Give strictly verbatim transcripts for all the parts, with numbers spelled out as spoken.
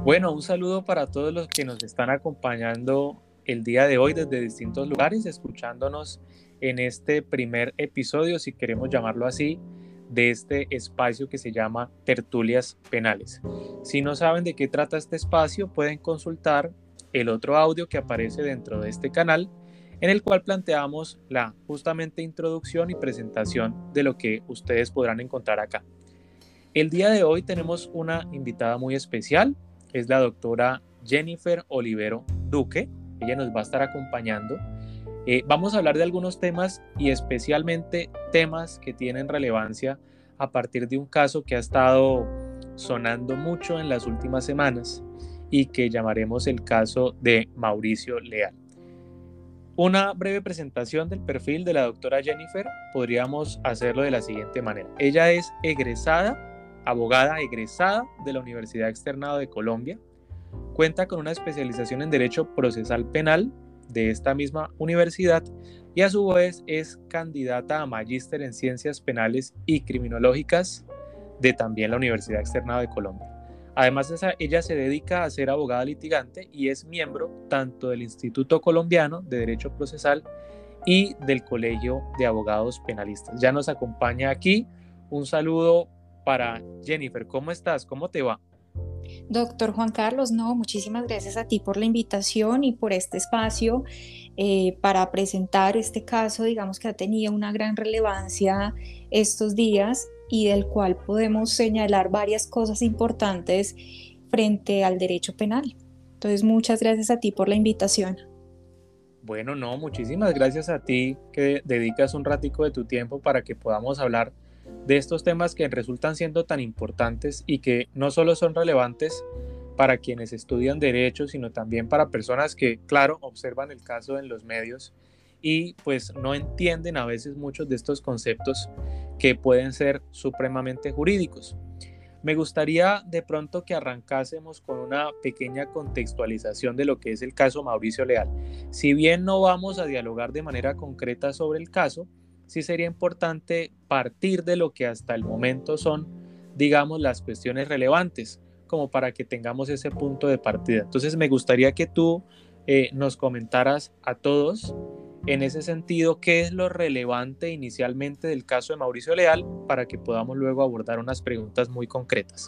Bueno, un saludo para todos los que nos están acompañando el día de hoy desde distintos lugares, escuchándonos en este primer episodio, si queremos llamarlo así, de este espacio que se llama Tertulias Penales. Si no saben de qué trata este espacio, pueden consultar el otro audio que aparece dentro de este canal, en el cual planteamos la justamente introducción y presentación de lo que ustedes podrán encontrar acá. El día de hoy tenemos una invitada muy especial, es la doctora Jennifer Olivero Duque. Ella nos va a estar acompañando. Eh, vamos a hablar de algunos temas y especialmente temas que tienen relevancia a partir de un caso que ha estado sonando mucho en las últimas semanas y que llamaremos el caso de Mauricio Leal. Una breve presentación del perfil de la doctora Jennifer podríamos hacerlo de la siguiente manera. Ella es egresada, abogada egresada de la Universidad Externado de Colombia, cuenta con una especialización en Derecho Procesal Penal de esta misma universidad y a su vez es candidata a magíster en Ciencias Penales y Criminológicas de también la Universidad Externado de Colombia. Además, esa, ella se dedica a ser abogada litigante y es miembro tanto del Instituto Colombiano de Derecho Procesal y del Colegio de Abogados Penalistas. Ya nos acompaña aquí. Un saludo para Jennifer. ¿Cómo estás? ¿Cómo te va? Doctor Juan Carlos, no, muchísimas gracias a ti por la invitación y por este espacio eh, para presentar este caso, digamos que ha tenido una gran relevancia estos días y del cual podemos señalar varias cosas importantes frente al derecho penal. Entonces, muchas gracias a ti por la invitación. Bueno, no, muchísimas gracias a ti que dedicas un ratico de tu tiempo para que podamos hablar de estos temas que resultan siendo tan importantes y que no solo son relevantes para quienes estudian derecho, sino también para personas que, claro, observan el caso en los medios y pues no entienden a veces muchos de estos conceptos que pueden ser supremamente jurídicos. Me gustaría de pronto que arrancásemos con una pequeña contextualización de lo que es el caso Mauricio Leal. Si bien no vamos a dialogar de manera concreta sobre el caso, sí sería importante partir de lo que hasta el momento son, digamos, las cuestiones relevantes, como para que tengamos ese punto de partida. Entonces me gustaría que tú eh, nos comentaras a todos en ese sentido qué es lo relevante inicialmente del caso de Mauricio Leal para que podamos luego abordar unas preguntas muy concretas.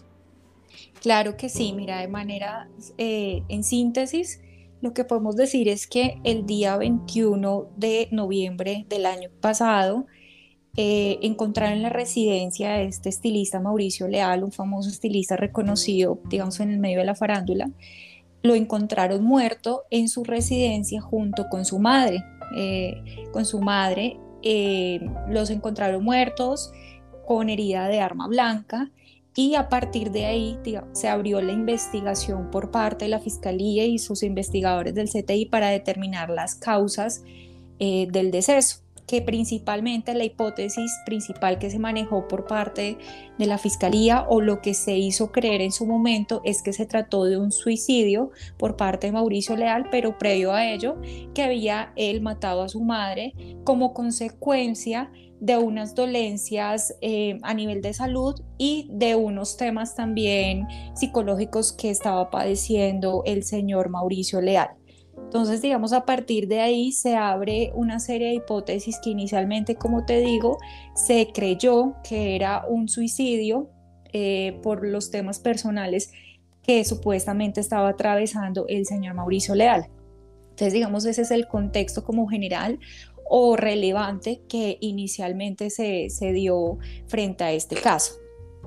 Claro que sí, mira, de manera, eh, en síntesis, lo que podemos decir es que el día veintiuno de noviembre del año pasado, eh, encontraron en la residencia de este estilista Mauricio Leal, un famoso estilista reconocido, digamos, en el medio de la farándula. Lo encontraron muerto en su residencia junto con su madre. Eh, con su madre eh, los encontraron muertos con herida de arma blanca y a partir de ahí, digamos, se abrió la investigación por parte de la Fiscalía y sus investigadores del C T I para determinar las causas eh, del deceso, que principalmente la hipótesis principal que se manejó por parte de la Fiscalía o lo que se hizo creer en su momento es que se trató de un suicidio por parte de Mauricio Leal, pero previo a ello que había él matado a su madre como consecuencia de unas dolencias eh, a nivel de salud y de unos temas también psicológicos que estaba padeciendo el señor Mauricio Leal. Entonces, digamos, a partir de ahí se abre una serie de hipótesis que inicialmente, como te digo, se creyó que era un suicidio eh, por los temas personales que supuestamente estaba atravesando el señor Mauricio Leal. Entonces, digamos, ese es el contexto como general o relevante que inicialmente se, se dio frente a este caso.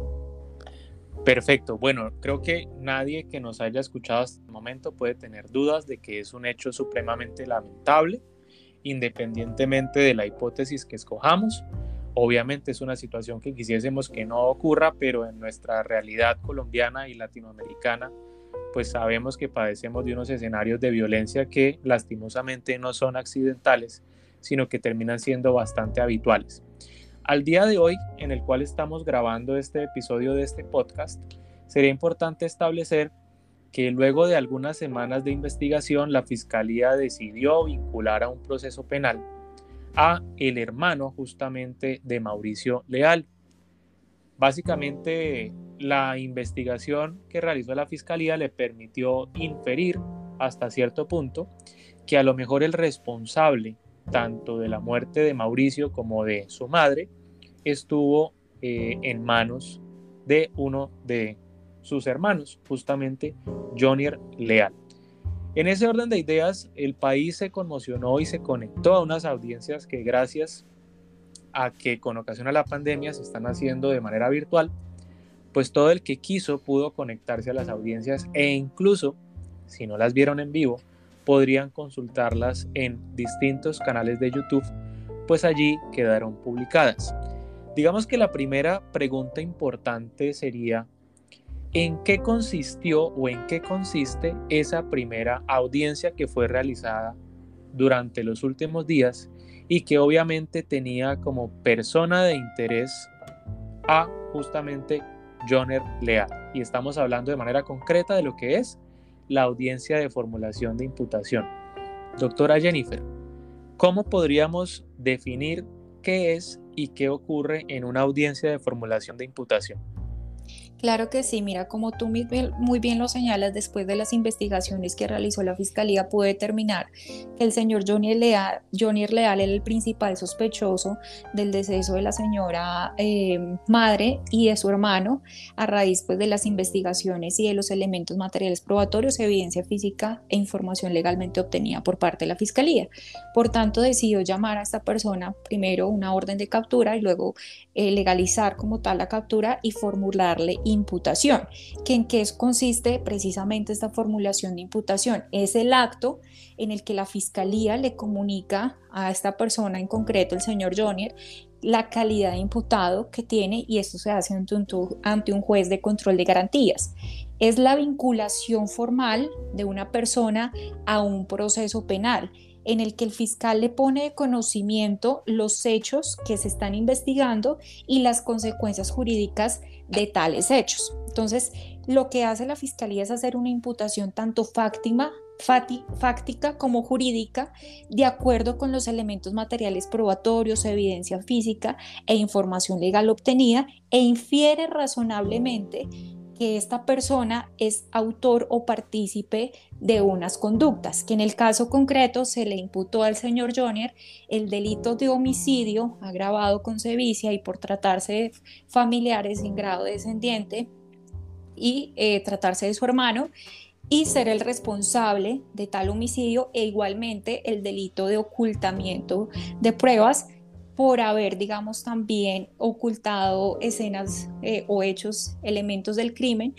Perfecto. Bueno, creo que nadie que nos haya escuchado hasta el momento puede tener dudas de que es un hecho supremamente lamentable, independientemente de la hipótesis que escojamos. Obviamente es una situación que quisiésemos que no ocurra, pero en nuestra realidad colombiana y latinoamericana, pues sabemos que padecemos de unos escenarios de violencia que lastimosamente no son accidentales, sino que terminan siendo bastante habituales. Al día de hoy, en el cual estamos grabando este episodio de este podcast, sería importante establecer que luego de algunas semanas de investigación, la Fiscalía decidió vincular a un proceso penal a el hermano justamente de Mauricio Leal. Básicamente, la investigación que realizó la Fiscalía le permitió inferir hasta cierto punto que a lo mejor el responsable tanto de la muerte de Mauricio como de su madre estuvo eh, en manos de uno de sus hermanos, justamente Jonier Leal. En ese orden de ideas, el país se conmocionó y se conectó a unas audiencias que, gracias a que con ocasión a la pandemia se están haciendo de manera virtual, pues todo el que quiso pudo conectarse a las audiencias, e incluso, si no las vieron en vivo, podrían consultarlas en distintos canales de YouTube, pues allí quedaron publicadas. Digamos que la primera pregunta importante sería: ¿en qué consistió o en qué consiste esa primera audiencia que fue realizada durante los últimos días y que obviamente tenía como persona de interés a justamente Jonier Leal? Y estamos hablando de manera concreta de lo que es la audiencia de formulación de imputación. Doctora Jennifer, ¿cómo podríamos definir qué es y qué ocurre en una audiencia de formulación de imputación? Claro que sí, mira, como tú muy bien, muy bien lo señalas, después de las investigaciones que realizó la Fiscalía, pudo determinar que el señor Jonier Leal, Jonier Leal era el principal sospechoso del deceso de la señora eh, madre y de su hermano, a raíz pues, de las investigaciones y de los elementos materiales probatorios, evidencia física e información legalmente obtenida por parte de la Fiscalía. Por tanto, decidió llamar a esta persona, primero una orden de captura y luego eh, legalizar como tal la captura y formularle imputación. ¿Que ¿En qué consiste precisamente esta formulación de imputación? Es el acto en el que la Fiscalía le comunica a esta persona, en concreto el señor Jonier, la calidad de imputado que tiene, y esto se hace ante un, ante un juez de control de garantías. Es la vinculación formal de una persona a un proceso penal, en el que el fiscal le pone de conocimiento los hechos que se están investigando y las consecuencias jurídicas de tales hechos. Entonces, lo que hace la Fiscalía es hacer una imputación tanto fáctica, fáctica como jurídica, de acuerdo con los elementos materiales probatorios, evidencia física e información legal obtenida, e infiere razonablemente que esta persona es autor o partícipe de unas conductas, que en el caso concreto se le imputó al señor Jonier el delito de homicidio agravado con sevicia y por tratarse de familiares en grado descendiente y eh, tratarse de su hermano, y ser el responsable de tal homicidio, e igualmente el delito de ocultamiento de pruebas por haber, digamos, también ocultado escenas eh, o hechos, elementos del crimen,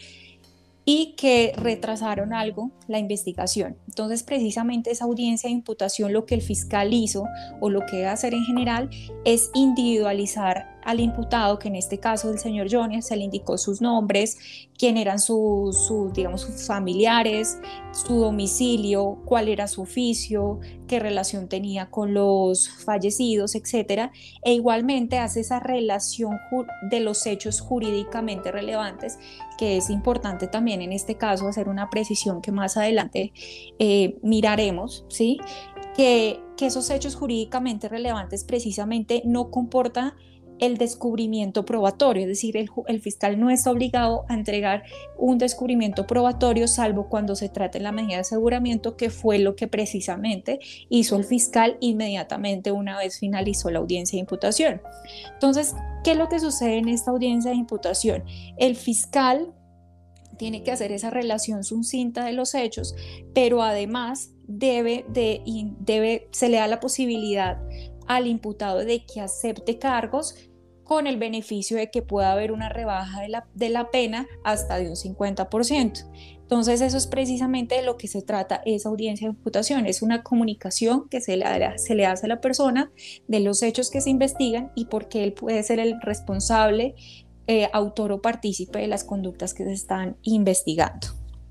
y que retrasaron algo la investigación. Entonces, precisamente esa audiencia de imputación, lo que el fiscal hizo o lo que debe hacer en general es individualizar al imputado, que en este caso el señor Jonier, se le indicó sus nombres, quién eran sus, su, digamos, sus familiares, su domicilio, cuál era su oficio, qué relación tenía con los fallecidos, etcétera. E igualmente hace esa relación de los hechos jurídicamente relevantes, que es importante también en este caso hacer una precisión que más adelante eh, miraremos, ¿sí? Que, que esos hechos jurídicamente relevantes precisamente no comportan el descubrimiento probatorio, es decir, el, el fiscal no está obligado a entregar un descubrimiento probatorio, salvo cuando se trate de la medida de aseguramiento, que fue lo que precisamente hizo el fiscal inmediatamente una vez finalizó la audiencia de imputación. Entonces, ¿qué es lo que sucede en esta audiencia de imputación? El fiscal tiene que hacer esa relación sucinta de los hechos, pero además debe de, debe, se le da la posibilidad al imputado de que acepte cargos, con el beneficio de que pueda haber una rebaja de la, de la pena hasta de un cincuenta por ciento. Entonces, eso es precisamente de lo que se trata esa audiencia de imputación. Es una comunicación que se le, se le hace a la persona de los hechos que se investigan y por qué él puede ser el responsable, eh, autor o partícipe de las conductas que se están investigando.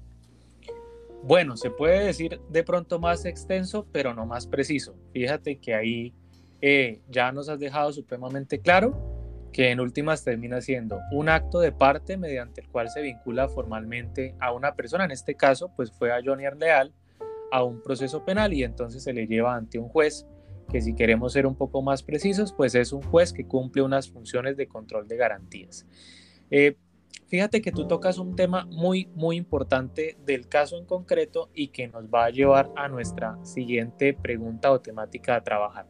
Bueno, se puede decir de pronto más extenso, pero no más preciso. Fíjate que ahí eh, ya nos has dejado supremamente claro que en últimas termina siendo un acto de parte mediante el cual se vincula formalmente a una persona, en este caso pues fue a Jonier Leal, a un proceso penal, y entonces se le lleva ante un juez que, si queremos ser un poco más precisos, pues es un juez que cumple unas funciones de control de garantías. Eh, fíjate que tú tocas un tema muy, muy importante del caso en concreto y que nos va a llevar a nuestra siguiente pregunta o temática a trabajar.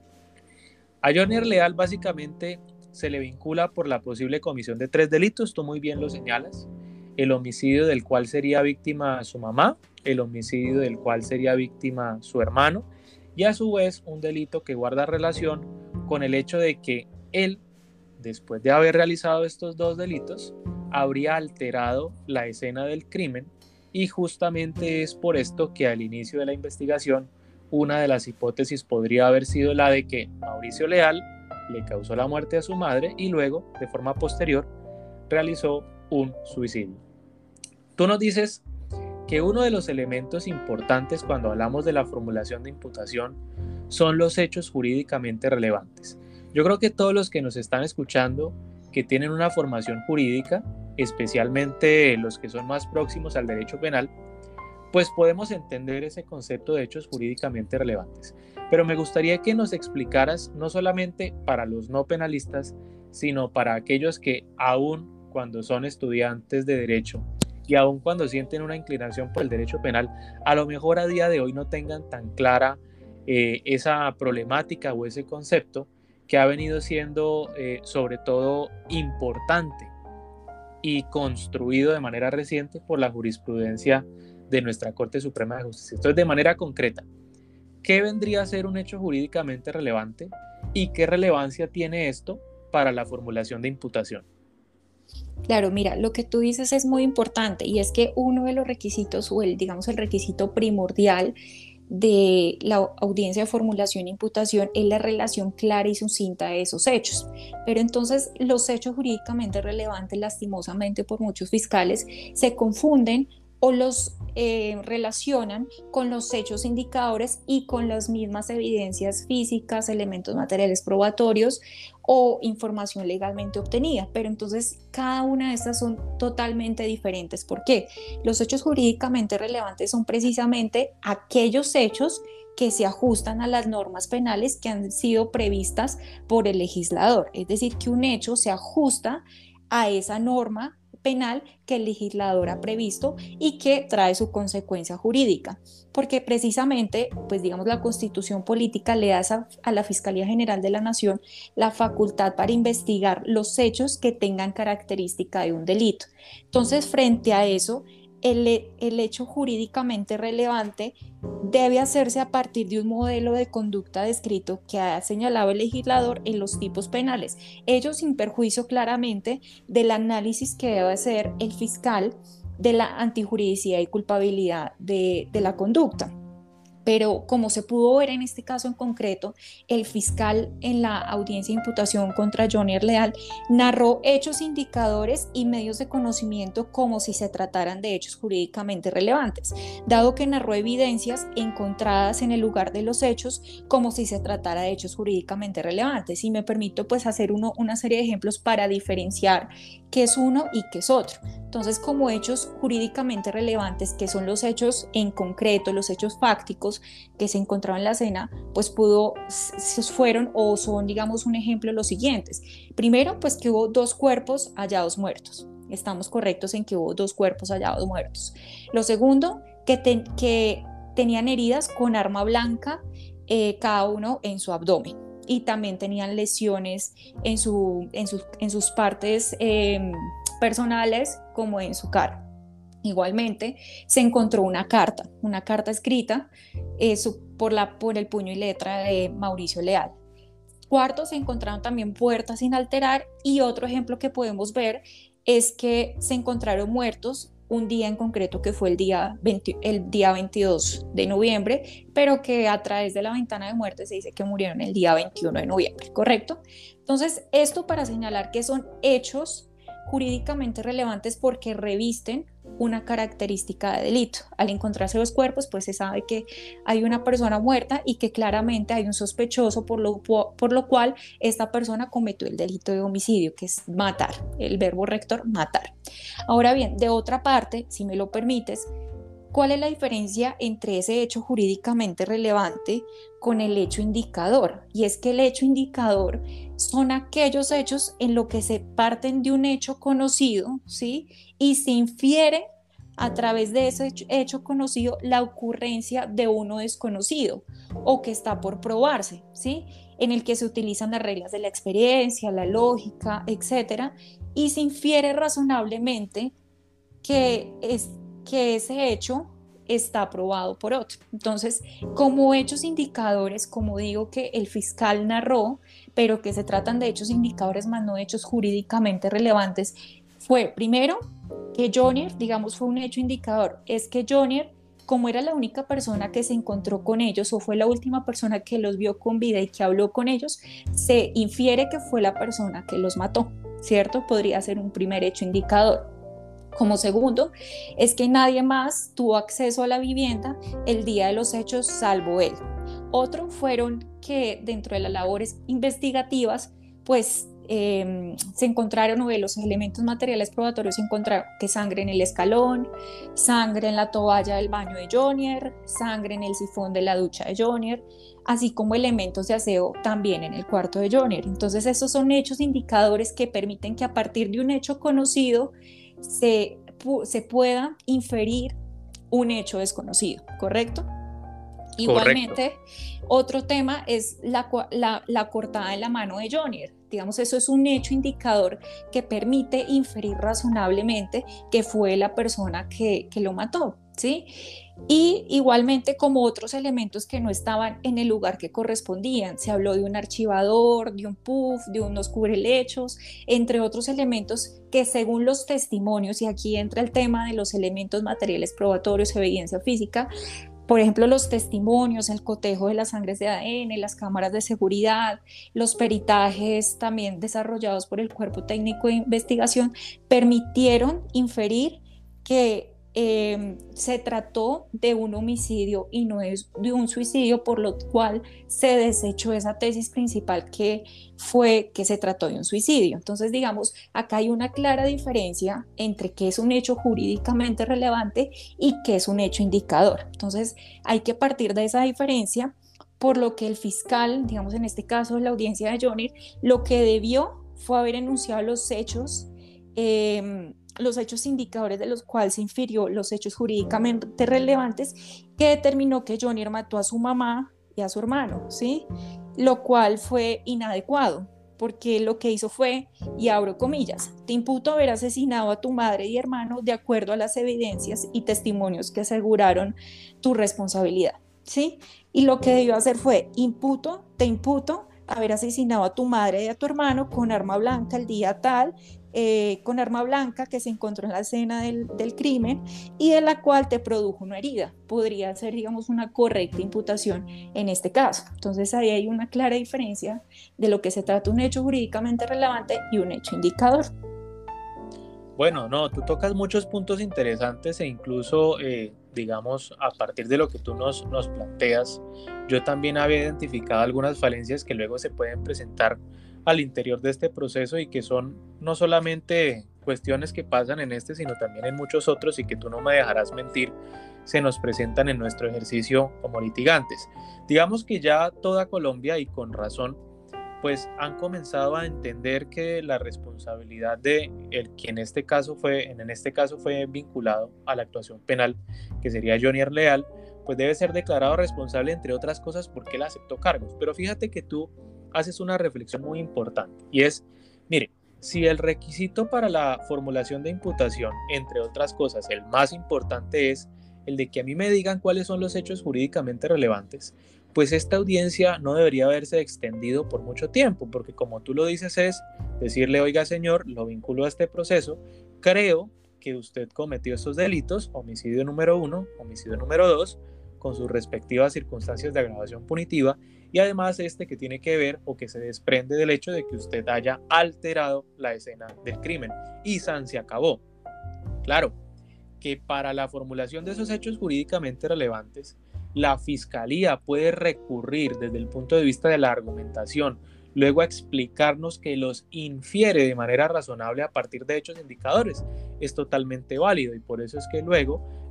A Johnny Leal básicamente se le vincula por la posible comisión de tres delitos, tú muy bien lo señalas: el homicidio del cual sería víctima su mamá, el homicidio del cual sería víctima su hermano, y a su vez un delito que guarda relación con el hecho de que él, después de haber realizado estos dos delitos, habría alterado la escena del crimen, y justamente es por esto que al inicio de la investigación una de las hipótesis podría haber sido la de que Mauricio Leal le causó la muerte a su madre y luego, de forma posterior, realizó un suicidio. Tú nos dices que uno de los elementos importantes cuando hablamos de la formulación de imputación son los hechos jurídicamente relevantes. Yo creo que todos los que nos están escuchando, que tienen una formación jurídica, especialmente los que son más próximos al derecho penal, pues podemos entender ese concepto de hechos jurídicamente relevantes. Pero me gustaría que nos explicaras, no solamente para los no penalistas, sino para aquellos que aún cuando son estudiantes de derecho y aún cuando sienten una inclinación por el derecho penal, a lo mejor a día de hoy no tengan tan clara eh, esa problemática o ese concepto que ha venido siendo eh, sobre todo importante y construido de manera reciente por la jurisprudencia de nuestra Corte Suprema de Justicia. Entonces, de manera concreta, ¿qué vendría a ser un hecho jurídicamente relevante y qué relevancia tiene esto para la formulación de imputación? Claro, mira, lo que tú dices es muy importante, y es que uno de los requisitos, o el, digamos, el requisito primordial de la audiencia de formulación e imputación es la relación clara y sucinta de esos hechos. Pero entonces los hechos jurídicamente relevantes, lastimosamente por muchos fiscales, se confunden o los eh, relacionan con los hechos indicadores y con las mismas evidencias físicas, elementos materiales probatorios o información legalmente obtenida. Pero entonces cada una de estas son totalmente diferentes. ¿Por qué? Los hechos jurídicamente relevantes son precisamente aquellos hechos que se ajustan a las normas penales que han sido previstas por el legislador. Es decir, que un hecho se ajusta a esa norma penal que el legislador ha previsto y que trae su consecuencia jurídica, porque precisamente, pues digamos, la Constitución política le da a, a la Fiscalía General de la Nación la facultad para investigar los hechos que tengan característica de un delito. Entonces, frente a eso, el, el hecho jurídicamente relevante debe hacerse a partir de un modelo de conducta descrito que ha señalado el legislador en los tipos penales, ello sin perjuicio claramente del análisis que debe hacer el fiscal de la antijuridicidad y culpabilidad de, de la conducta. Pero como se pudo ver en este caso en concreto, el fiscal en la audiencia de imputación contra Johnny Leal narró hechos indicadores y medios de conocimiento como si se trataran de hechos jurídicamente relevantes, dado que narró evidencias encontradas en el lugar de los hechos como si se tratara de hechos jurídicamente relevantes. Y me permito pues hacer uno, una serie de ejemplos para diferenciar qué es uno y qué es otro. Entonces, como hechos jurídicamente relevantes, que son los hechos en concreto, los hechos fácticos que se encontraban en la escena, pues pudo, fueron o son, digamos, un ejemplo los siguientes. Primero, pues que hubo dos cuerpos hallados muertos. Estamos correctos en que hubo dos cuerpos hallados muertos. Lo segundo, que, ten, que tenían heridas con arma blanca, eh, cada uno en su abdomen. Y también tenían lesiones en, su, en, sus, en sus partes eh, personales como en su cara. Igualmente se encontró una carta, una carta escrita eh, su, por, la, por el puño y letra de Mauricio Leal. Cuarto, se encontraron también puertas sin alterar, y otro ejemplo que podemos ver es que se encontraron muertos un día en concreto que fue el día, veinte, el día veintidós de noviembre, pero que a través de la ventana de muerte se dice que murieron el día veintiuno de noviembre, ¿correcto? Entonces, esto para señalar que son hechos jurídicamente relevantes porque revisten una característica de delito. Al encontrarse los cuerpos, pues se sabe que hay una persona muerta y que claramente hay un sospechoso, por lo, por lo cual esta persona cometió el delito de homicidio, que es matar, el verbo rector, matar. Ahora bien, de otra parte, si me lo permites, ¿Cuál es la diferencia entre ese hecho jurídicamente relevante con el hecho indicador? Y es que el hecho indicador son aquellos hechos en los que se parten de un hecho conocido, ¿sí? Y se infiere a través de ese hecho, hecho conocido la ocurrencia de uno desconocido o que está por probarse, ¿sí? En el que se utilizan las reglas de la experiencia, la lógica, etcétera, y se infiere razonablemente que, es, que ese hecho está aprobado por otro. Entonces, como hechos indicadores, como digo que el fiscal narró, pero que se tratan de hechos indicadores más no hechos jurídicamente relevantes, fue primero que Jonier, digamos, fue un hecho indicador, es que Jonier, como era la única persona que se encontró con ellos o fue la última persona que los vio con vida y que habló con ellos, se infiere que fue la persona que los mató, ¿cierto? Podría ser un primer hecho indicador. Como segundo, es que nadie más tuvo acceso a la vivienda el día de los hechos salvo él. Otro fueron que dentro de las labores investigativas, pues eh, se encontraron, o de los elementos materiales probatorios, se encontraron que sangre en el escalón, sangre en la toalla del baño de Jonier, sangre en el sifón de la ducha de Jonier, así como elementos de aseo también en el cuarto de Jonier. Entonces, esos son hechos indicadores que permiten que a partir de un hecho conocido se, se pueda inferir un hecho desconocido, ¿correcto? Correcto. Igualmente, otro tema es la, la, la cortada en la mano de Jonier. Digamos, eso es un hecho indicador que permite inferir razonablemente que fue la persona que, que lo mató, ¿sí? Y igualmente como otros elementos que no estaban en el lugar que correspondían. Se habló de un archivador, de un puff, de unos cubrelechos, entre otros elementos que según los testimonios, y aquí entra el tema de los elementos materiales probatorios, evidencia física, por ejemplo, los testimonios, el cotejo de las sangres de A D N, las cámaras de seguridad, los peritajes también desarrollados por el Cuerpo Técnico de Investigación, permitieron inferir que eh, se trató de un homicidio y no es de un suicidio, por lo cual se desechó esa tesis principal que fue que se trató de un suicidio. Entonces, digamos, acá hay una clara diferencia entre qué es un hecho jurídicamente relevante y qué es un hecho indicador. Entonces, hay que partir de esa diferencia, por lo que el fiscal, digamos en este caso la audiencia de Jonier, lo que debió fue haber enunciado los hechos eh, los hechos indicadores de los cuales se infirió los hechos jurídicamente relevantes, que determinó que Jonier mató a su mamá y a su hermano, ¿sí? Lo cual fue inadecuado, porque lo que hizo fue, y abro comillas, te imputo haber asesinado a tu madre y hermano de acuerdo a las evidencias y testimonios que aseguraron tu responsabilidad, ¿sí? Y lo que debió hacer fue, imputo, te imputo haber asesinado a tu madre y a tu hermano con arma blanca el día tal, eh, con arma blanca que se encontró en la escena del, del crimen y de la cual te produjo una herida. Podría ser, digamos, una correcta imputación en este caso. Entonces ahí hay una clara diferencia de lo que se trata un hecho jurídicamente relevante y un hecho indicador. Bueno, no, tú tocas muchos puntos interesantes e incluso, eh, digamos, a partir de lo que tú nos, nos planteas, yo también había identificado algunas falencias que luego se pueden presentar al interior de este proceso y que son no solamente cuestiones que pasan en este, sino también en muchos otros y que tú no me dejarás mentir, se nos presentan en nuestro ejercicio como litigantes. Digamos que ya toda Colombia, y con razón, pues han comenzado a entender que la responsabilidad de el que en este caso fue, en este caso fue vinculado a la actuación penal, que sería Jonier Leal, pues debe ser declarado responsable, entre otras cosas, porque él aceptó cargos. Pero fíjate que tú haces una reflexión muy importante, y es, mire, si el requisito para la formulación de imputación, entre otras cosas, el más importante es el de que a mí me digan cuáles son los hechos jurídicamente relevantes, pues esta audiencia no debería haberse extendido por mucho tiempo, porque como tú lo dices es decirle, oiga señor, lo vinculo a este proceso, creo que usted cometió estos delitos, homicidio número uno, homicidio número dos, con sus respectivas circunstancias de agravación punitiva, y además este que tiene que ver o que se desprende del hecho de que usted haya alterado la escena del crimen, y san se acabó. Claro, que para la formulación de esos hechos jurídicamente relevantes, la Fiscalía puede recurrir desde el punto de vista de la argumentación, luego a explicarnos que los infiere de manera razonable a partir de hechos indicadores. Es totalmente válido y por eso es que luego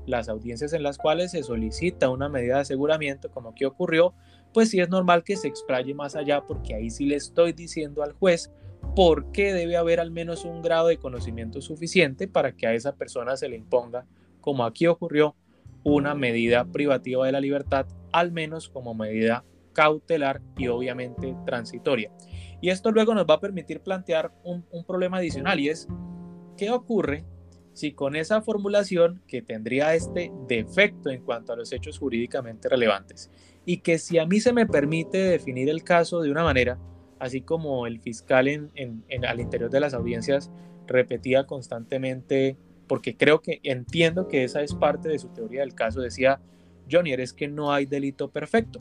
las audiencias en las cuales se solicita una medida de aseguramiento como que ocurrió, pues sí es normal que se explaye más allá, porque ahí sí le estoy diciendo al juez por qué debe haber al menos un grado de conocimiento suficiente para que a esa persona se le imponga, como aquí ocurrió, una medida privativa de la libertad, al menos como medida cautelar y obviamente transitoria. Y esto luego nos va a permitir plantear un, un problema adicional, y es ¿qué ocurre si con esa formulación, que tendría este defecto en cuanto a los hechos jurídicamente relevantes, y que si a mí se me permite definir el caso de una manera, así como el fiscal en, en, en, al interior de las audiencias repetía constantemente, porque creo que entiendo que esa es parte de su teoría del caso, decía: Jonier, es que no hay delito perfecto,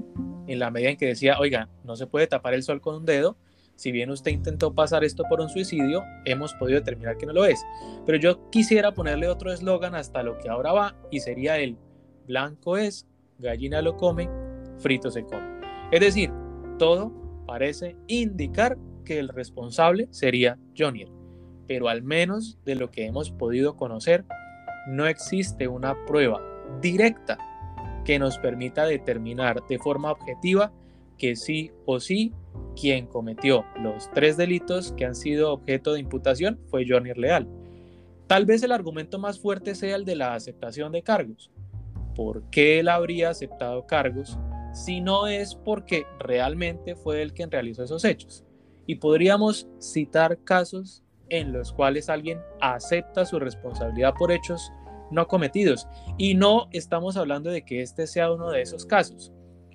en la medida en que decía, oiga, no se puede tapar el sol con un dedo. Si bien usted intentó pasar esto por un suicidio, hemos podido determinar que no lo es. Pero yo quisiera ponerle otro eslogan hasta lo que ahora va, y sería el: blanco es, gallina lo come, frito se come. Es decir, todo parece indicar que el responsable sería Jonier, pero al menos de lo que hemos podido conocer, no existe una prueba directa que nos permita determinar de forma objetiva que sí o sí quien cometió los tres delitos que han sido objeto de imputación fue Jonier Leal. Tal vez el argumento más fuerte sea el de la aceptación de cargos. ¿Por qué él habría aceptado cargos si no es porque realmente fue él quien realizó esos hechos? Y podríamos citar casos en los cuales alguien acepta su responsabilidad por hechos no cometidos, y no estamos hablando de que este sea uno de esos casos.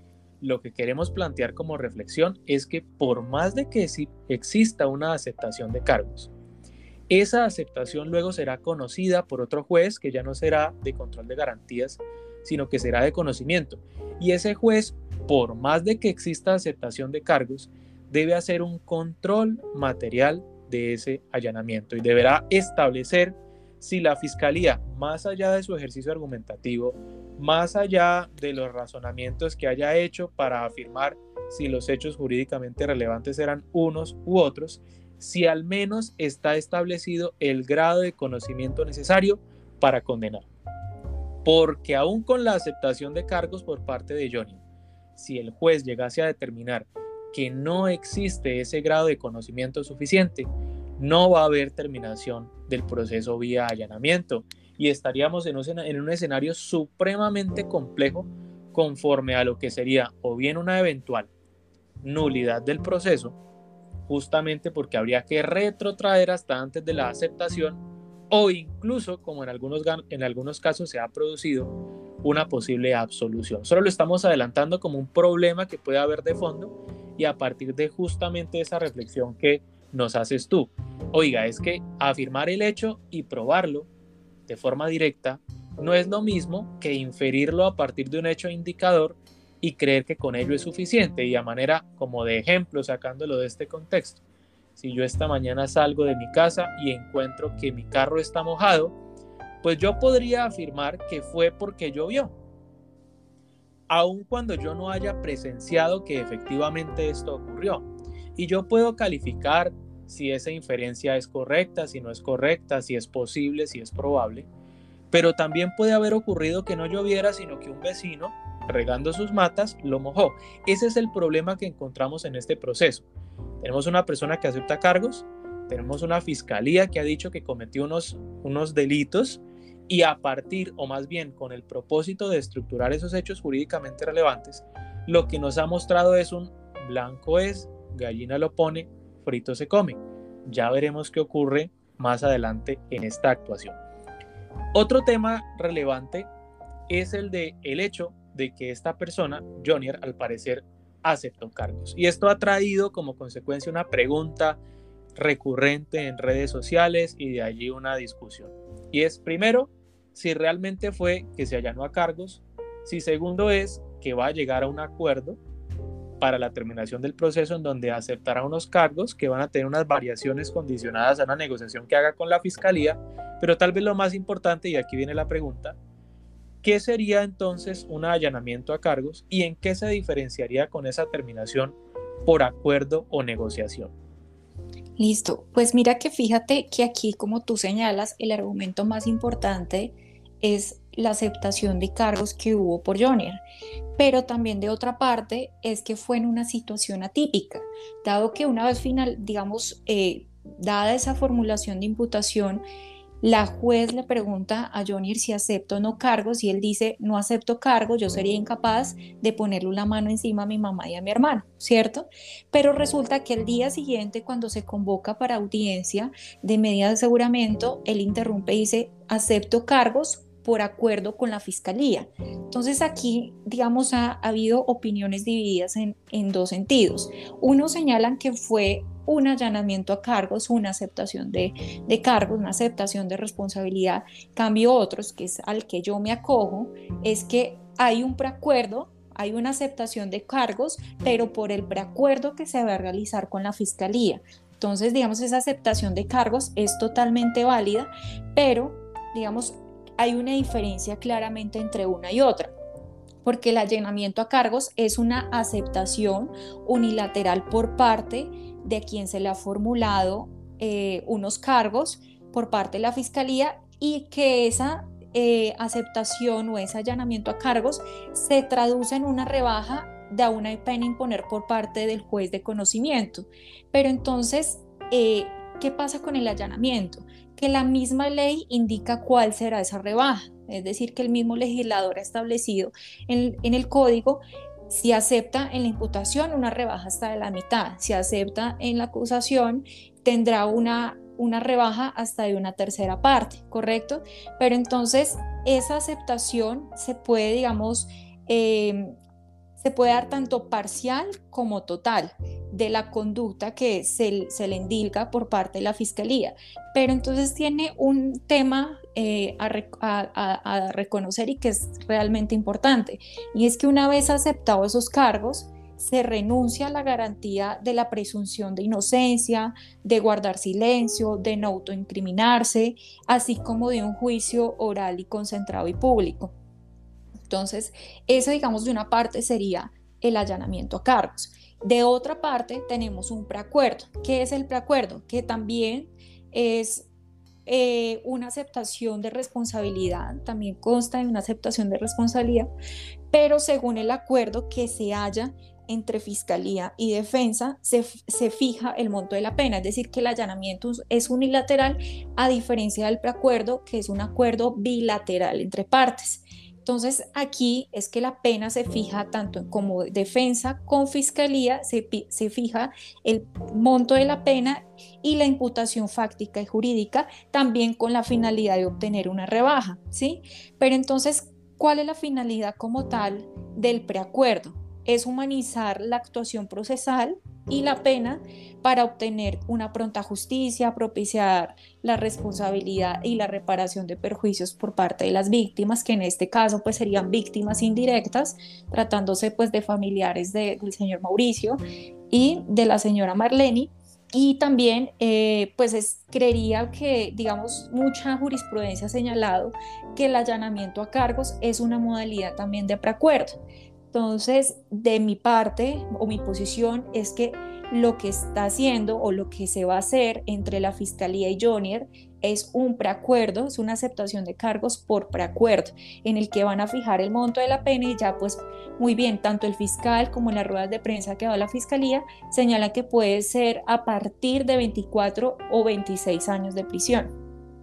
Lo que queremos plantear como reflexión es que por más de que sí exista una aceptación de cargos, esa aceptación luego será conocida por otro juez, que ya no será de control de garantías, sino que será de conocimiento. Y ese juez, por más de que exista aceptación de cargos, debe hacer un control material de ese allanamiento y deberá establecer si la fiscalía, más allá de su ejercicio argumentativo, más allá de los razonamientos que haya hecho para afirmar si los hechos jurídicamente relevantes eran unos u otros, si al menos está establecido el grado de conocimiento necesario para condenar. Porque aún con la aceptación de cargos por parte de Jonier, si el juez llegase a determinar que no existe ese grado de conocimiento suficiente, no va a haber terminación del proceso vía allanamiento, y estaríamos en un, en un escenario supremamente complejo conforme a lo que sería o bien una eventual nulidad del proceso, justamente porque habría que retrotraer hasta antes de la aceptación, o incluso, como en algunos, en algunos casos se ha producido, una posible absolución. Solo lo estamos adelantando como un problema que puede haber de fondo, y a partir de justamente esa reflexión que nos haces tú. Oiga, es que afirmar el hecho y probarlo de forma directa no es lo mismo que inferirlo a partir de un hecho indicador y creer que con ello es suficiente. Y a manera como de ejemplo, sacándolo de este contexto, si yo esta mañana salgo de mi casa y encuentro que mi carro está mojado, pues yo podría afirmar que fue porque llovió, aun cuando yo no haya presenciado que efectivamente esto ocurrió. Y yo puedo calificar si esa inferencia es correcta, si no es correcta, si es posible, si es probable. Pero también puede haber ocurrido que no lloviera, sino que un vecino, regando sus matas, lo mojó. Ese es el problema que encontramos en este proceso. Tenemos una persona que acepta cargos, tenemos una fiscalía que ha dicho que cometió unos, unos delitos, y a partir, o más bien con el propósito de estructurar esos hechos jurídicamente relevantes, lo que nos ha mostrado es un blanco es, gallina lo pone, frito se come. Ya veremos qué ocurre más adelante en esta actuación. Otro tema relevante es el de el hecho de que esta persona, Jonier, al parecer aceptó cargos. Y esto ha traído como consecuencia una pregunta recurrente en redes sociales, y de allí una discusión. Y es, primero, si realmente fue que se allanó a cargos, si segundo es que va a llegar a un acuerdo para la terminación del proceso en donde aceptará unos cargos que van a tener unas variaciones condicionadas a una negociación que haga con la fiscalía, pero tal vez lo más importante, y aquí viene la pregunta, ¿qué sería entonces un allanamiento a cargos y en qué se diferenciaría con esa terminación por acuerdo o negociación? Listo, pues mira que fíjate que aquí, como tú señalas, el argumento más importante es la aceptación de cargos que hubo por Jonier, pero también de otra parte es que fue en una situación atípica, dado que una vez final, digamos, eh, dada esa formulación de imputación, la juez le pregunta a Jonier si acepta o no cargos y él dice, no acepto cargos, yo sería incapaz de ponerle una mano encima a mi mamá y a mi hermano, ¿cierto? Pero resulta que el día siguiente, cuando se convoca para audiencia de medida de aseguramiento, él interrumpe y dice, acepto cargos por acuerdo con la fiscalía. Entonces aquí, digamos, ha, ha habido opiniones divididas en, en dos sentidos. Unos señalan que fue un allanamiento a cargos, una aceptación de, de cargos, una aceptación de responsabilidad. Cambio otros, que es al que yo me acojo, es que hay un preacuerdo, hay una aceptación de cargos, pero por el preacuerdo que se va a realizar con la fiscalía. Entonces, digamos, esa aceptación de cargos es totalmente válida, pero, digamos, hay una diferencia claramente entre una y otra, porque el allanamiento a cargos es una aceptación unilateral por parte de quien se le ha formulado eh, unos cargos por parte de la fiscalía y que esa eh, aceptación o ese allanamiento a cargos se traduce en una rebaja de una pena imponer por parte del juez de conocimiento. Pero entonces, eh, ¿qué pasa con el allanamiento? Que la misma ley indica cuál será esa rebaja, es decir, que el mismo legislador ha establecido en, en el código si acepta en la imputación una rebaja hasta de la mitad, si acepta en la acusación tendrá una, una rebaja hasta de una tercera parte, ¿correcto? Pero entonces esa aceptación se puede, digamos, eh, se puede dar tanto parcial como total de la conducta que se, se le indilga por parte de la fiscalía, pero entonces tiene un tema eh, a, a, a reconocer y que es realmente importante, y es que una vez aceptados esos cargos, se renuncia a la garantía de la presunción de inocencia, de guardar silencio, de no autoincriminarse, así como de un juicio oral y concentrado y público. Entonces, eso, digamos, de una parte sería el allanamiento a cargos. De otra parte, tenemos un preacuerdo. ¿Qué es el preacuerdo? Que también es eh, una aceptación de responsabilidad, también consta de una aceptación de responsabilidad, pero según el acuerdo que se haya entre fiscalía y defensa, se, se fija el monto de la pena, es decir, que el allanamiento es unilateral, a diferencia del preacuerdo, que es un acuerdo bilateral entre partes. Entonces, aquí es que la pena se fija tanto como defensa con fiscalía, se, se fija el monto de la pena y la imputación fáctica y jurídica, también con la finalidad de obtener una rebaja, ¿sí? Pero entonces, ¿cuál es la finalidad como tal del preacuerdo? Es humanizar la actuación procesal y la pena para obtener una pronta justicia, propiciar la responsabilidad y la reparación de perjuicios por parte de las víctimas, que en este caso pues serían víctimas indirectas, tratándose pues de familiares de, del señor Mauricio y de la señora Marlene. Y también eh, pues es, creería que digamos mucha jurisprudencia ha señalado que el allanamiento a cargos es una modalidad también de preacuerdo. Entonces, de mi parte o mi posición es que lo que está haciendo o lo que se va a hacer entre la Fiscalía y Jonier es un preacuerdo, es una aceptación de cargos por preacuerdo, en el que van a fijar el monto de la pena y ya pues muy bien, tanto el fiscal como en las ruedas de prensa que da la Fiscalía señalan que puede ser a partir de veinticuatro o veintiséis años de prisión.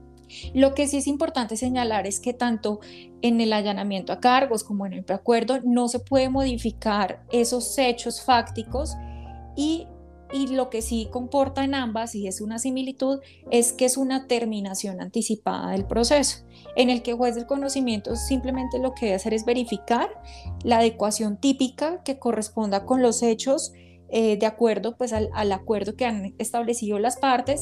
Lo que sí es importante señalar es que tanto en el allanamiento a cargos como en el preacuerdo no se puede modificar esos hechos fácticos y, y lo que sí comporta en ambas, y es una similitud, es que es una terminación anticipada del proceso, en el que el juez del conocimiento simplemente lo que debe hacer es verificar la adecuación típica que corresponda con los hechos eh, de acuerdo pues, al, al acuerdo que han establecido las partes,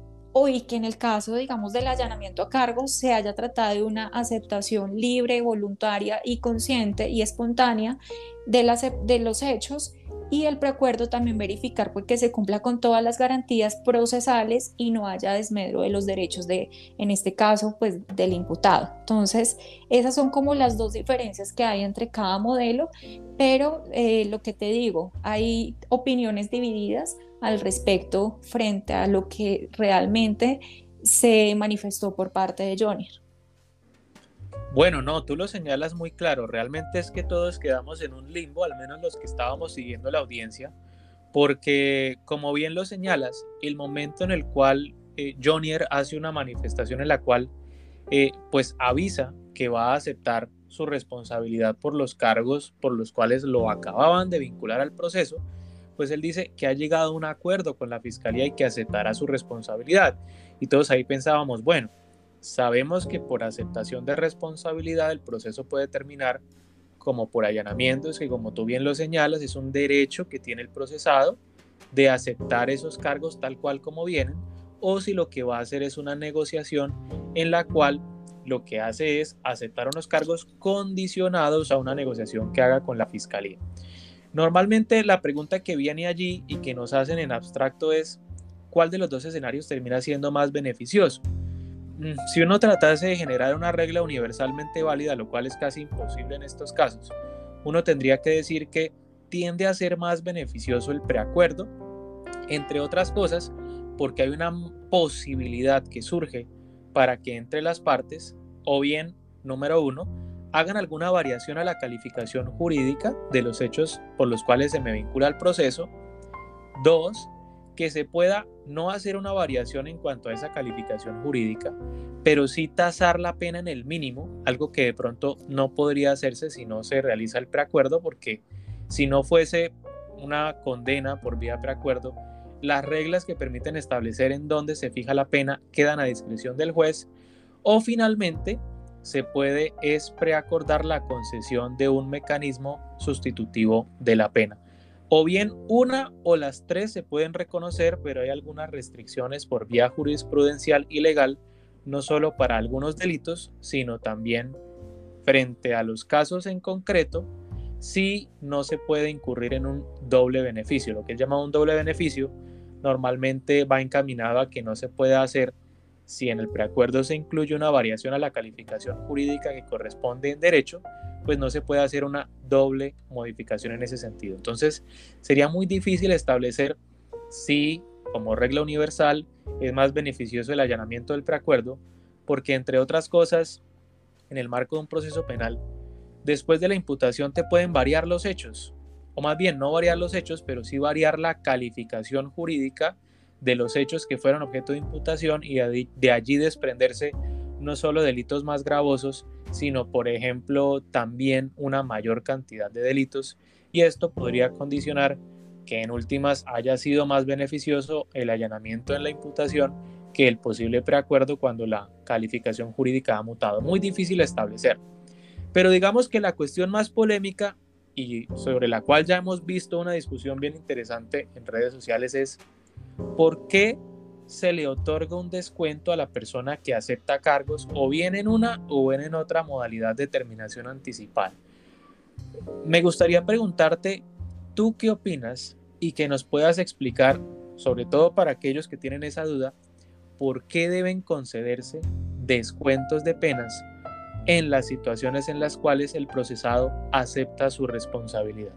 o y que en el caso, digamos, del allanamiento a cargos se haya tratado de una aceptación libre, voluntaria y consciente y espontánea de, las, de los hechos, y el preacuerdo también verificar pues, que se cumpla con todas las garantías procesales y no haya desmedro de los derechos de, en este caso, pues del imputado. Entonces, esas son como las dos diferencias que hay entre cada modelo, pero eh, lo que te digo, hay opiniones divididas al respecto frente a lo que realmente se manifestó por parte de Jonier. Bueno, no, tú lo señalas muy claro. Realmente es que todos quedamos en un limbo, al menos los que estábamos siguiendo la audiencia, porque como bien lo señalas, el momento en el cual eh, Jonier hace una manifestación en la cual eh, pues avisa que va a aceptar su responsabilidad por los cargos por los cuales lo acababan de vincular al proceso, pues él dice que ha llegado a un acuerdo con la fiscalía y que aceptará su responsabilidad. Y todos ahí pensábamos, bueno, sabemos que por aceptación de responsabilidad el proceso puede terminar como por allanamiento, es que como tú bien lo señalas, es un derecho que tiene el procesado de aceptar esos cargos tal cual como vienen, o si lo que va a hacer es una negociación en la cual lo que hace es aceptar unos cargos condicionados a una negociación que haga con la fiscalía. Normalmente la pregunta que viene allí y que nos hacen en abstracto es ¿cuál de los dos escenarios termina siendo más beneficioso? Si uno tratase de generar una regla universalmente válida, lo cual es casi imposible en estos casos, uno tendría que decir que tiende a ser más beneficioso el preacuerdo, entre otras cosas, porque hay una posibilidad que surge para que entre las partes, o bien, número uno, hagan alguna variación a la calificación jurídica de los hechos por los cuales se me vincula al proceso. Dos, que se pueda no hacer una variación en cuanto a esa calificación jurídica, pero sí tasar la pena en el mínimo, algo que de pronto no podría hacerse si no se realiza el preacuerdo, porque si no fuese una condena por vía preacuerdo, las reglas que permiten establecer en dónde se fija la pena quedan a discreción del juez, o finalmente se puede es preacordar la concesión de un mecanismo sustitutivo de la pena. O bien una o las tres se pueden reconocer, pero hay algunas restricciones por vía jurisprudencial y legal, no solo para algunos delitos, sino también frente a los casos en concreto, si no se puede incurrir en un doble beneficio. Lo que es llamado un doble beneficio normalmente va encaminado a que no se pueda hacer si en el preacuerdo se incluye una variación a la calificación jurídica que corresponde en derecho, pues no se puede hacer una doble modificación en ese sentido. Entonces, sería muy difícil establecer si, como regla universal, es más beneficioso el allanamiento del preacuerdo, porque entre otras cosas, en el marco de un proceso penal, después de la imputación te pueden variar los hechos, o más bien no variar los hechos, pero sí variar la calificación jurídica de los hechos que fueron objeto de imputación y de allí desprenderse no solo delitos más gravosos, sino por ejemplo también una mayor cantidad de delitos, y esto podría condicionar que en últimas haya sido más beneficioso el allanamiento en la imputación que el posible preacuerdo cuando la calificación jurídica ha mutado. Muy difícil establecer, pero digamos que la cuestión más polémica y sobre la cual ya hemos visto una discusión bien interesante en redes sociales es ¿por qué se le otorga un descuento a la persona que acepta cargos o bien en una o bien en otra modalidad de terminación anticipada? Me gustaría preguntarte, ¿tú qué opinas? Y que nos puedas explicar, sobre todo para aquellos que tienen esa duda, ¿por qué deben concederse descuentos de penas en las situaciones en las cuales el procesado acepta su responsabilidad?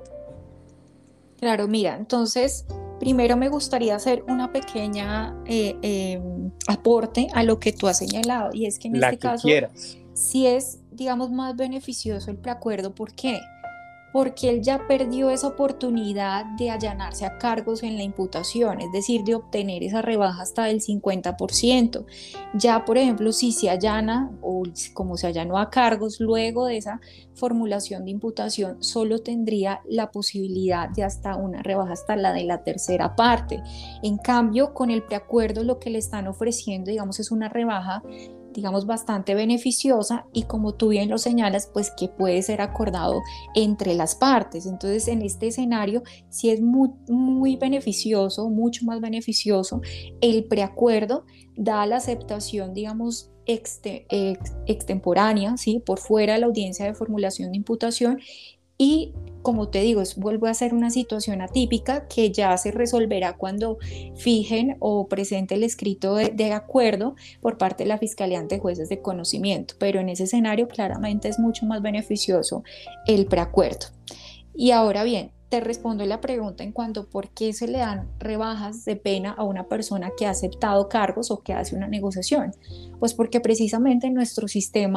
Claro, mira, entonces primero me gustaría hacer una pequeña eh, eh, aporte a lo que tú has señalado, y es que en La este que caso quieras. sí es, digamos, más beneficioso el preacuerdo. ¿Por qué? Porque él ya perdió esa oportunidad de allanarse a cargos en la imputación, es decir, de obtener esa rebaja hasta del cincuenta por ciento. Ya, por ejemplo, si se allana o como se allanó a cargos luego de esa formulación de imputación, solo tendría la posibilidad de hasta una rebaja hasta la de la tercera parte. En cambio, con el preacuerdo lo que le están ofreciendo, digamos, es una rebaja, digamos, bastante beneficiosa, y como tú bien lo señalas, pues que puede ser acordado entre las partes. Entonces, en este escenario sí es muy, muy beneficioso, mucho más beneficioso el preacuerdo, da la aceptación, digamos, exte, ex, extemporánea, ¿sí? Por fuera de la audiencia de formulación de imputación. Y como te digo, es, vuelve a ser una situación atípica que ya se resolverá cuando fijen o presente el escrito de, de acuerdo por parte de la Fiscalía ante jueces de conocimiento, pero en ese escenario claramente es mucho más beneficioso el preacuerdo. Y ahora bien, te respondo la pregunta en cuanto a por qué se le dan rebajas de pena a una persona que ha aceptado cargos o que hace una negociación. Pues porque precisamente nuestro sistema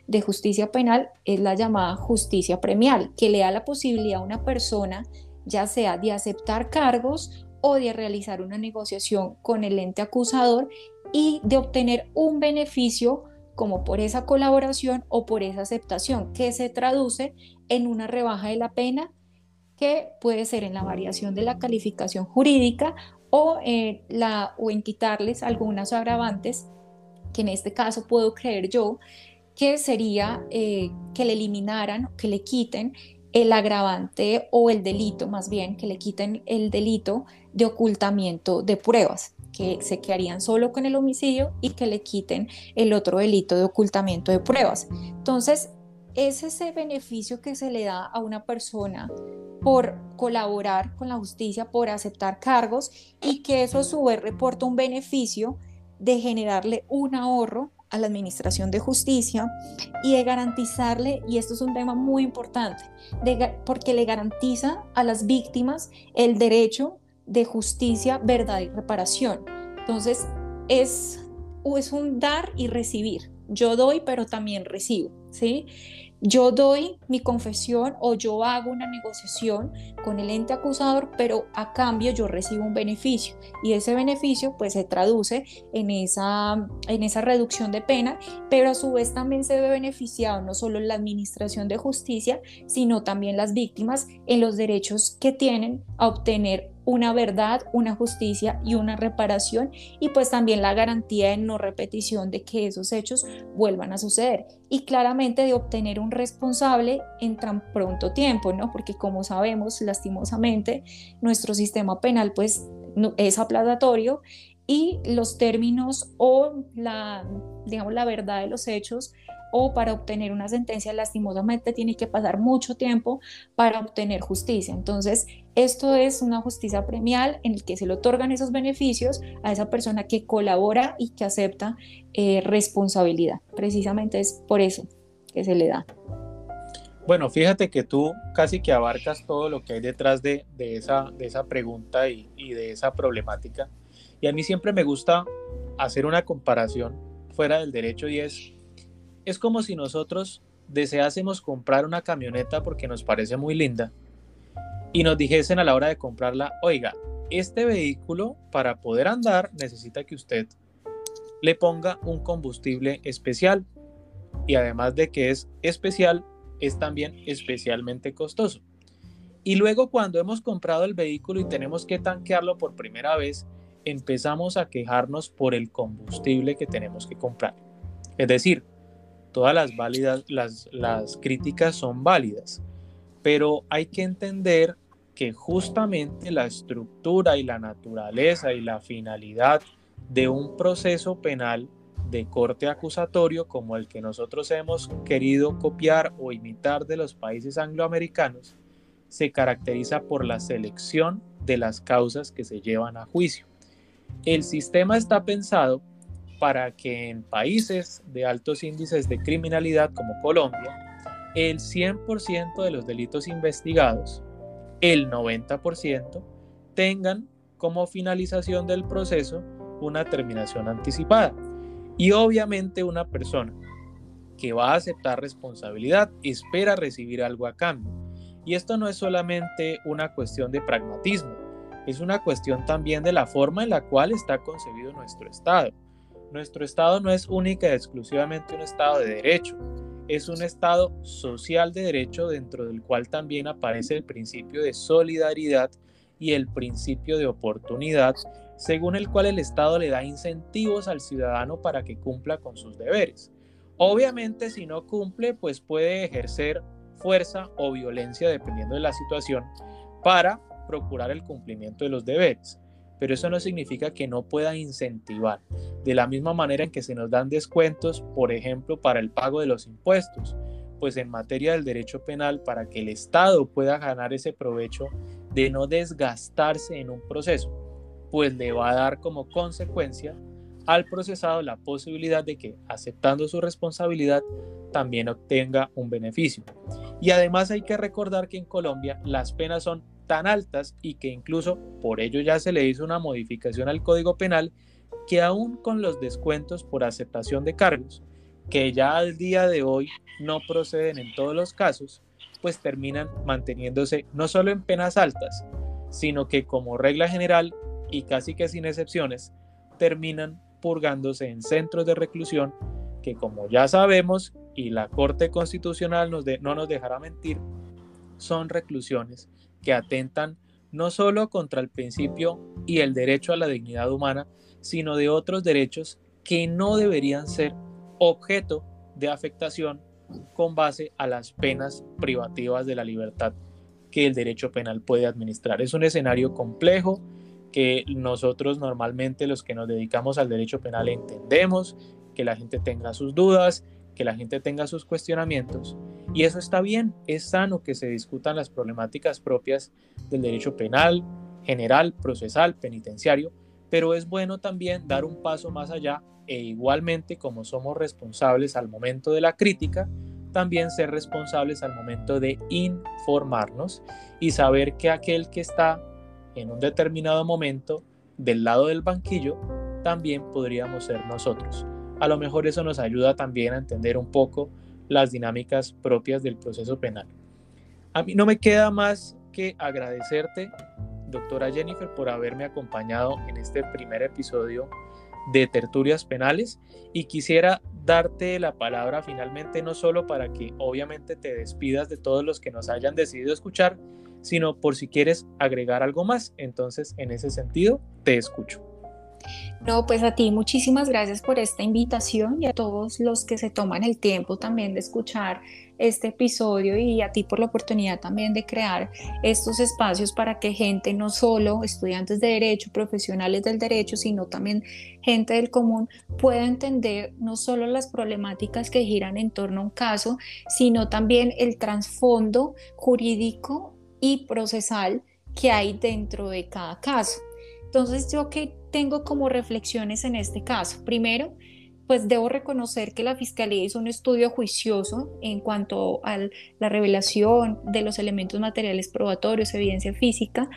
de justicia penal es la llamada justicia premial, que le da la posibilidad a una persona, ya sea de aceptar cargos o de realizar una negociación con el ente acusador y de obtener un beneficio como por esa colaboración o por esa aceptación, que se traduce en una rebaja de la pena, que puede ser en la variación de la calificación jurídica o, eh, la, o en quitarles algunas agravantes, que en este caso puedo creer yo que sería eh, que le eliminaran, que le quiten el agravante o el delito, más bien, que le quiten el delito de ocultamiento de pruebas, que se quedarían solo con el homicidio y que le quiten el otro delito de ocultamiento de pruebas. Entonces, es ese beneficio que se le da a una persona por colaborar con la justicia, por aceptar cargos, y que eso a su vez reporta un beneficio de generarle un ahorro a la administración de justicia y de garantizarle, y esto es un tema muy importante, de, porque le garantiza a las víctimas el derecho de justicia, verdad y reparación. Entonces es, es un dar y recibir. Yo doy, pero también recibo, ¿sí? Yo doy mi confesión o yo hago una negociación con el ente acusador, pero a cambio yo recibo un beneficio, y ese beneficio pues se traduce en esa, en esa reducción de pena, pero a su vez también se ve beneficiado no solo la administración de justicia, sino también las víctimas en los derechos que tienen a obtener una verdad, una justicia y una reparación, y pues también la garantía de no repetición de que esos hechos vuelvan a suceder, y claramente de obtener un responsable en tan pronto tiempo, ¿no? Porque como sabemos, lastimosamente, nuestro sistema penal pues no, es aplazatorio, y los términos o la, digamos, la verdad de los hechos, o para obtener una sentencia, lastimosamente tiene que pasar mucho tiempo para obtener justicia. Entonces, esto es una justicia premial en el que se le otorgan esos beneficios a esa persona que colabora y que acepta eh, responsabilidad. Precisamente es por eso que se le da. Bueno, fíjate que tú casi que abarcas todo lo que hay detrás de, de, esa, de esa pregunta y, y de esa problemática. Y a mí siempre me gusta hacer una comparación fuera del derecho, y es, es como si nosotros deseásemos comprar una camioneta porque nos parece muy linda y nos dijesen a la hora de comprarla: oiga, este vehículo para poder andar necesita que usted le ponga un combustible especial, y además de que es especial, es también especialmente costoso. Y luego, cuando hemos comprado el vehículo y tenemos que tanquearlo por primera vez, empezamos a quejarnos por el combustible que tenemos que comprar. Es decir, todas las, válidas, las, las críticas son válidas, pero hay que entender que justamente la estructura y la naturaleza y la finalidad de un proceso penal de corte acusatorio como el que nosotros hemos querido copiar o imitar de los países angloamericanos se caracteriza por la selección de las causas que se llevan a juicio. El sistema está pensado para que en países de altos índices de criminalidad como Colombia, el cien por ciento de los delitos investigados, el noventa por ciento, tengan como finalización del proceso una terminación anticipada. Y obviamente una persona que va a aceptar responsabilidad espera recibir algo a cambio. Y esto no es solamente una cuestión de pragmatismo, es una cuestión también de la forma en la cual está concebido nuestro Estado. Nuestro Estado no es única y exclusivamente un Estado de derecho, es un Estado social de derecho, dentro del cual también aparece el principio de solidaridad y el principio de oportunidad, según el cual el Estado le da incentivos al ciudadano para que cumpla con sus deberes. Obviamente, si no cumple, pues puede ejercer fuerza o violencia, dependiendo de la situación, para procurar el cumplimiento de los deberes. Pero eso no significa que no pueda incentivar. De la misma manera en que se nos dan descuentos, por ejemplo, para el pago de los impuestos, pues en materia del derecho penal, para que el Estado pueda ganar ese provecho de no desgastarse en un proceso, pues le va a dar como consecuencia al procesado la posibilidad de que, aceptando su responsabilidad, también obtenga un beneficio. Y además hay que recordar que en Colombia las penas son tan altas, y que incluso por ello ya se le hizo una modificación al Código Penal, que aún con los descuentos por aceptación de cargos, que ya al día de hoy no proceden en todos los casos, pues terminan manteniéndose no solo en penas altas, sino que como regla general y casi que sin excepciones, terminan purgándose en centros de reclusión que, como ya sabemos, y la Corte Constitucional nos de, no nos dejará mentir, son reclusiones que atentan no solo contra el principio y el derecho a la dignidad humana, sino de otros derechos que no deberían ser objeto de afectación con base a las penas privativas de la libertad que el derecho penal puede administrar. Es un escenario complejo que nosotros normalmente los que nos dedicamos al derecho penal entendemos, que la gente tenga sus dudas, que la gente tenga sus cuestionamientos, y eso está bien, es sano que se discutan las problemáticas propias del derecho penal, general, procesal, penitenciario, pero es bueno también dar un paso más allá e igualmente, como somos responsables al momento de la crítica, también ser responsables al momento de informarnos y saber que aquel que está en un determinado momento del lado del banquillo también podríamos ser nosotros. A lo mejor eso nos ayuda también a entender un poco las dinámicas propias del proceso penal. A mí no me queda más que agradecerte, doctora Jennifer, por haberme acompañado en este primer episodio de Tertulias Penales, y quisiera darte la palabra finalmente, no solo para que obviamente te despidas de todos los que nos hayan decidido escuchar, sino por si quieres agregar algo más. Entonces, en ese sentido, te escucho. No, pues a ti muchísimas gracias por esta invitación y a todos los que se toman el tiempo también de escuchar este episodio, y a ti por la oportunidad también de crear estos espacios para que gente, no solo estudiantes de derecho, profesionales del derecho, sino también gente del común, pueda entender no solo las problemáticas que giran en torno a un caso, sino también el trasfondo jurídico y procesal que hay dentro de cada caso. Entonces, yo que tengo como reflexiones en este caso. Primero, pues debo reconocer que la Fiscalía hizo un estudio juicioso en cuanto a la revelación de los elementos materiales probatorios, evidencia física,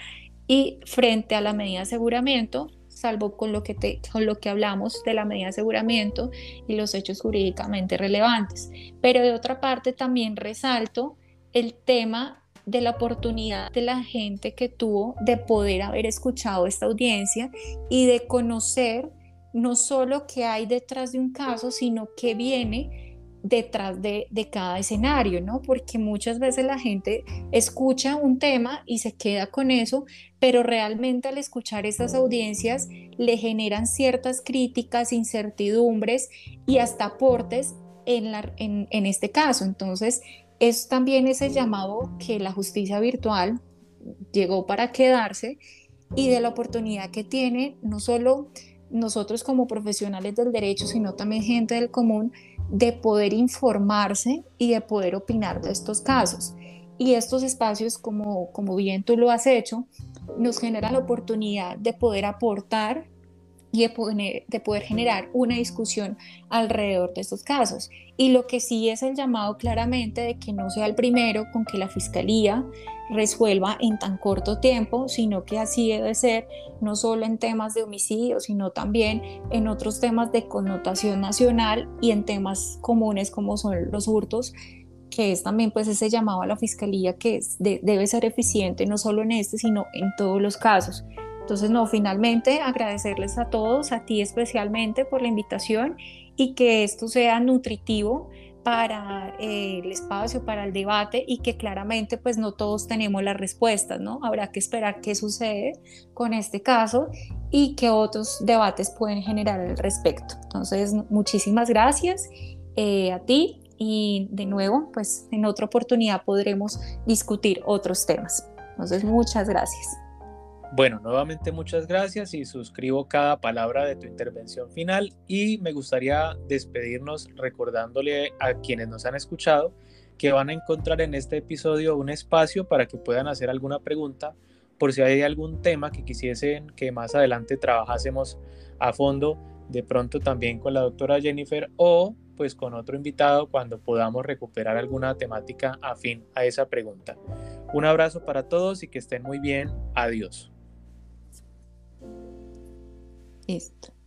y frente a la medida de aseguramiento, salvo con lo que, te, con lo que hablamos de la medida de aseguramiento y los hechos jurídicamente relevantes. Pero de otra parte también resalto el tema de la oportunidad de la gente que tuvo de poder haber escuchado esta audiencia y de conocer no solo qué hay detrás de un caso, sino qué viene detrás de, de cada escenario, ¿no? Porque muchas veces la gente escucha un tema y se queda con eso, pero realmente al escuchar estas audiencias le generan ciertas críticas, incertidumbres y hasta aportes en, la, en, en este caso. Entonces, es también ese llamado que la justicia virtual llegó para quedarse, y de la oportunidad que tiene no solo nosotros como profesionales del derecho, sino también gente del común, de poder informarse y de poder opinar de estos casos. Y estos espacios, como, como bien tú lo has hecho, nos generan la oportunidad de poder aportar y de poder, de poder generar una discusión alrededor de estos casos. Y lo que sí es el llamado claramente de que no sea el primero con que la Fiscalía resuelva en tan corto tiempo, sino que así debe ser, no solo en temas de homicidio, sino también en otros temas de connotación nacional y en temas comunes como son los hurtos, que es también pues ese llamado a la Fiscalía que es, de, debe ser eficiente no solo en este, sino en todos los casos. Entonces, no, finalmente agradecerles a todos, a ti especialmente por la invitación, y que esto sea nutritivo para eh, el espacio, para el debate, y que claramente pues no todos tenemos las respuestas, ¿no? Habrá que esperar qué sucede con este caso y qué otros debates pueden generar al respecto. Entonces, muchísimas gracias eh, a ti, y de nuevo, pues en otra oportunidad podremos discutir otros temas. Entonces, muchas gracias. Bueno, nuevamente muchas gracias y suscribo cada palabra de tu intervención final, y me gustaría despedirnos recordándole a quienes nos han escuchado que van a encontrar en este episodio un espacio para que puedan hacer alguna pregunta por si hay algún tema que quisiesen que más adelante trabajásemos a fondo, de pronto también con la doctora Jennifer o pues con otro invitado cuando podamos recuperar alguna temática afín a esa pregunta. Un abrazo para todos y que estén muy bien. Adiós. Listo.